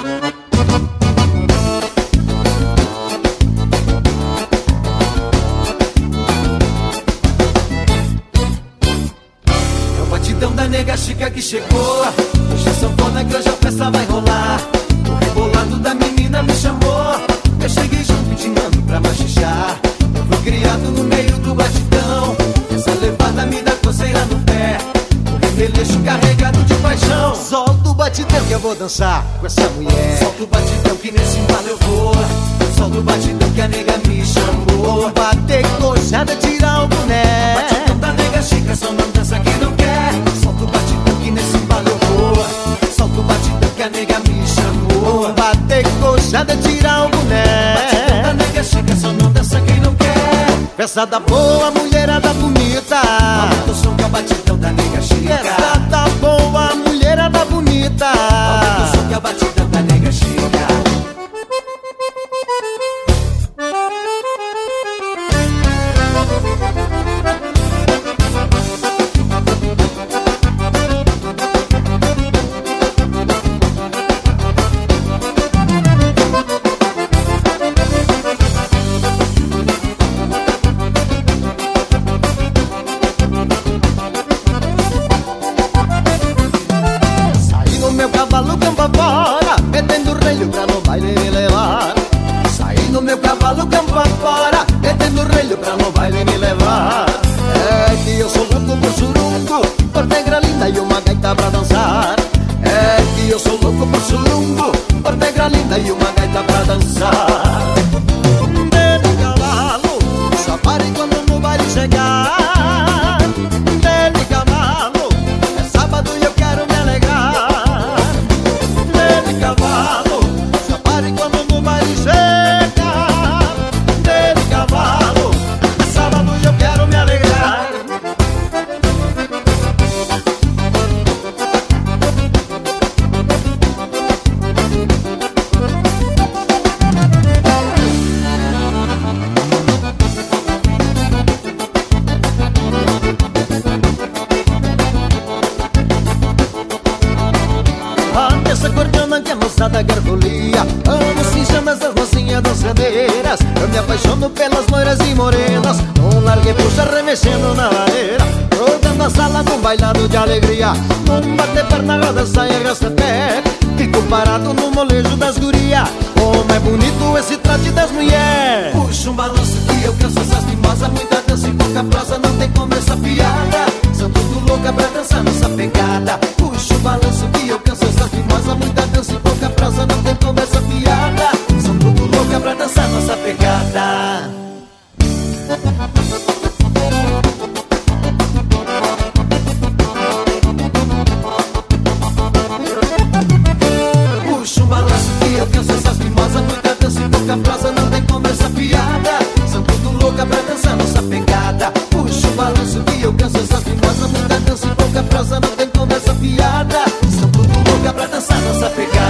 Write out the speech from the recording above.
Da nega chica que chegou. Hoje é sanfona que hoje a festa vai rolar. O rebolado da menina me chamou. Eu cheguei junto intimando pra machichar. Eu fui criado no meio do batidão. Essa levada me dá coceira no pé. O remeleixo carregado de paixão. Solta o batidão que eu vou dançar com essa mulher. Solta o batidão que nesse embalo eu vou. Solta o batidão que a nega me chamou. Bater coxada, tirar o boné. Batidão da nega chica, só não dança quem não quer. Solta o batidão que nesse embalo eu vou. Solta o batidão que a nega me chamou. Bater coxada, tirar o boné. Batidão da nega chica, só não dança quem não quer. Festa da boa, mulherada bonita. Aumenta o som que é o batidão da nega chica. Festa da boa, mulherada bonita. Aumenta o som que é o batidão da nega chica. Cavalo campo afora, metendo relho pra no baile me levar. Saí no meu cavalo campo afora, metendo relho pra no baile me levar. É que eu sou louco por surungo, por negra linda e uma gaita pra dançar. É que eu sou louco por surungo, por negra linda e uma gaita pra dançar. Dele cavalo, só pare quando no baile chegar. Dele cavalo, é sábado e eu quero me alegrar. Dele cavalo, só pare quando no baile chegar. Dele cavalo, é sábado e eu quero me alegrar. Essa cordona que a moçada gargolia. Amo singelas das mocinhas dançadeiras. Eu me apaixono pelas loiras e morenas. Um largue puxa remexendo na lareira, rodando a sala num bailado de alegria. Num bater perna, roda, saia, arrasta pé. Fico parado no molejo das guria. Como é bonito esse trote das mulher. Puxa um balanço que eu canso essas mimosas. Muita dança e pouca prosa, não tem como essa piada. São tudo louca pra dançar nessa pegada. Puxa o balanço que eu canso essas mimosas. Muita dança e pouca prosa, não tem como essa piada. São tudo louca pra dançar nossa pegada. Puxa um balanço que eu canso essas mimosas. Muita dança e pouca prosa, não tem como essa piada. São tudo louca pra dançar nossa pegada. Puxa um balanço que eu canso essas mimosas. Muita dança e pouca prosa, não tem como essa piada. São tudo louca pra dançar nossa pegada.